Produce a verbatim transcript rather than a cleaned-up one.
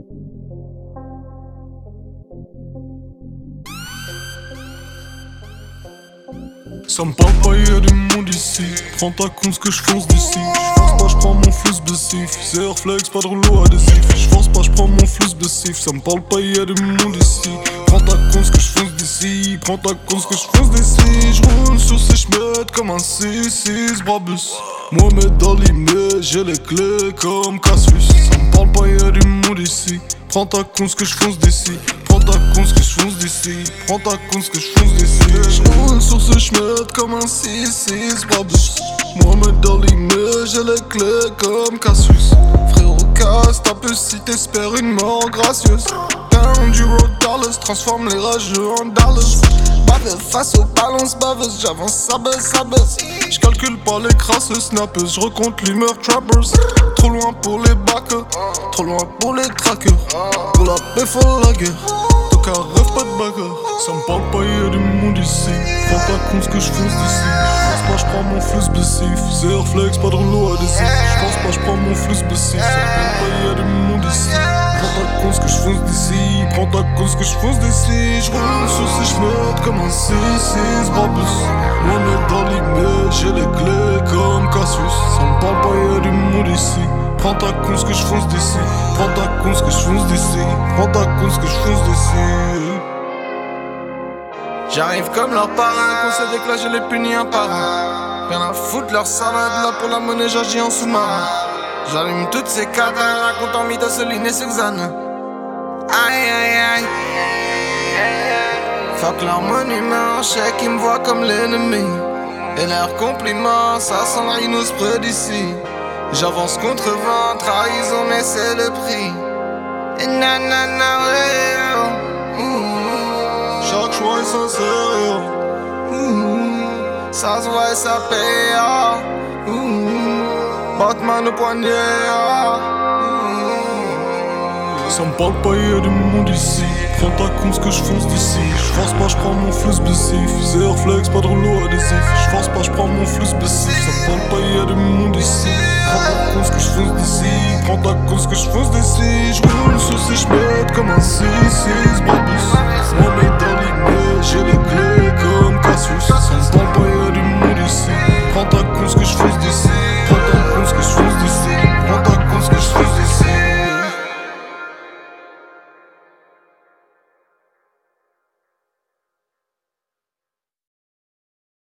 Ça me parle pas, y'a du monde ici. Prends ta con ce que je fonce d'ici. J'force pas, j'prends mon flux blessif. Zéro flex, pas de rouleau adhésif. J'force pas, j'prends mon flux blessif. Ça me parle pas, y'a du monde ici. Prends ta con ce que je fonce d'ici. Prends ta con ce que je fonce d'ici. J'roule sur ces chemins comme un six six Brabus. Mohamed Ali, mais j'ai les clés comme Cassius. Ça me parle pas, y'a du monde ici. Prends ta con ce que je fonce d'ici. Prends ta con ce que je fonce d'ici. Prends ta con ce que je fonce d'ici. J'roule sur ce chemin comme un six six Brabus. Mohamed Ali, mais j'ai les clés comme Cassius. Frérot, casse ta puce si t'espères une mort gracieuse. Down du road Dallas, transforme les rageux en Dallas. Bave face aux balances baveuses, j'avance ça baisse, ça baisse. J'calcule pas les crasses snappers, j'recompte l'humeur trappers. Trop loin pour les backers, trop loin pour les trackers. Pour la paix faut la guerre, tout cas rêve pas de bagarre. Ça me parle pas, y'a du monde ici. Prends ta con ce que je fonce d'ici. J'pense pas, j'prends mon flux blessif. Zéro flex, pas de rouleau adhésif. J'pense pas, j'prends mon flux blessif. Ça me parle pas, y'a du monde ici. Prends ta con ce que je fonce d'ici. Prends ta con ce que je fonce d'ici. J'roule sur ces chemins comme un six six Brabus. Mohamed Ali, mais j'ai les clés comme Cassius. Ça me parle pas, y'a du monde ici. Prends ta con ce que je fonce d'ici. Prends ta con ce que je fonce d'ici. Prends ta con ce que je fonce d'ici. J'arrive comme leur parrain, qu'on se déclare, je les punis un par un. Rien à foutre leur salade, là pour la monnaie j'agis en sous-marin. J'allume toutes ces cadavres, racontant Mythosoline et Suzanne. Aïe aïe aïe. Fuck leur monument, chèque, ils me voient comme l'ennemi. Et leurs compliments, ça sent le rhinocéros près d'ici. J'avance contre vent, trahison, mais c'est le prix. Et nanana, ouais, oh. Ouh. Chaque choix est sincère, Ouh, ça se voit et ça paye, ah. Ouh, Batman au poignet, ah. Ouh. Ça me parle pas, y'a du monde ici. Prends ta con ce que je fonce d'ici. J'force pas, j'prends mon flux blessif. Zéro flex, pas de rouleau adhésif. J'force pas, j'prends mon flux blessif. Ça me parle pas, y'a du monde ici. Prends ta con ce que je fonce d'ici. Prends ta con ce que je fonce d'ici. J'roule sur ces chemins comme un six six Brabus. Mohamed Ali, mais j'ai les clés comme Cassius. Ça me parle pas,